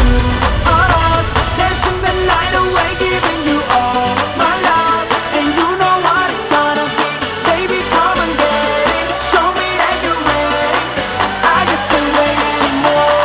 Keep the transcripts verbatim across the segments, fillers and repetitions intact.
two of us, dancing the night away, giving you all my love. And you know what it's gonna be. Baby, come and get it. Show me that you're ready. I just can't wait anymore.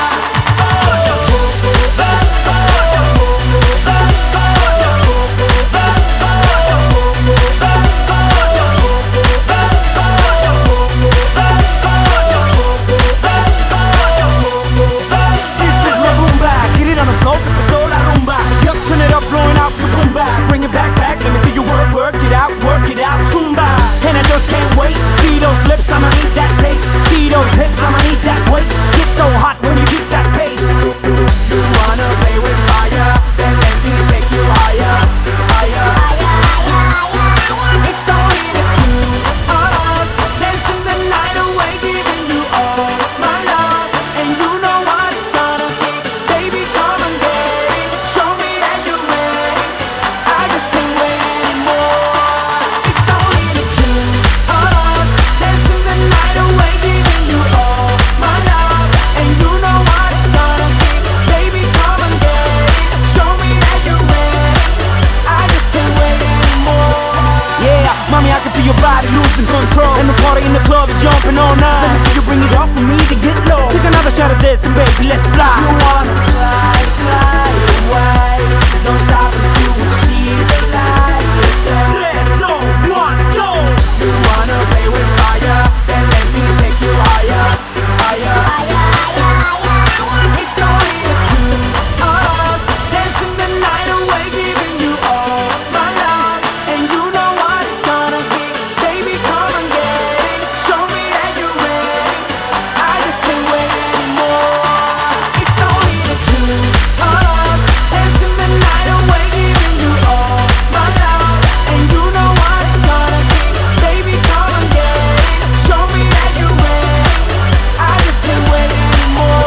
Bring it back, back, let me see you work, work it out, work it out, Zumba. And I just can't wait, see those lips, I'ma need that taste. See those hips, I'ma need that waist. Get so hot when you keep that pace. You wanna play with fire, then let me take you higher, higher, higher, higher. It's only the two of us, dancing the night away, giving you all my love. And you know what it's gonna be. Baby, come and get it. Show me that you're ready. I just can't wait anymore. It's only the two of us, dancing the night away, giving you all my love. And you know what it's gonna be. Baby, come and get it. Show me that you're ready. I just can't wait anymore. Yeah, mommy, I can feel your body losing control, and the party in the club is jumping all night. Let me see you bring it up for me to get low. Take another shot of this and baby, let's fly. You wanna fly, fly away. Don't stop until you see the light. Three, two, one, go. You wanna play with fire, then let me take you higher, higher, higher, higher, higher. It's only the two of us, dancing the night away, giving you all my love. And you know what it's gonna be. Baby, come and get it. Show me that you're ready. I just can't wait anymore. It's only the two of us, dancing the night away, giving you all my love. And you know what it's gonna be. Baby, come and get it. Show me that you're ready. I just can't wait anymore.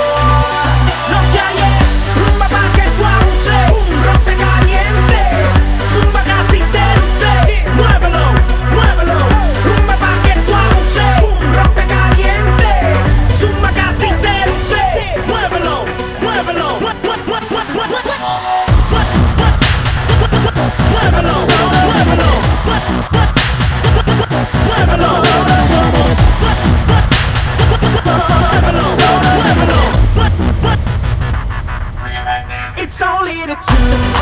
Lo que hay es rumba pa' que tú abuses, un rompe caliente, zumba casi te luce. Muévelo, muévelo, rumba pa' que tú abuses, un rompe caliente, zumba casi te luce. Muévelo, muévelo, mue- mue- mue- mue- mue- mue- mue- muévelo, muévelo, mue- mue- muévelo, muévelo, muévelo. It's only the two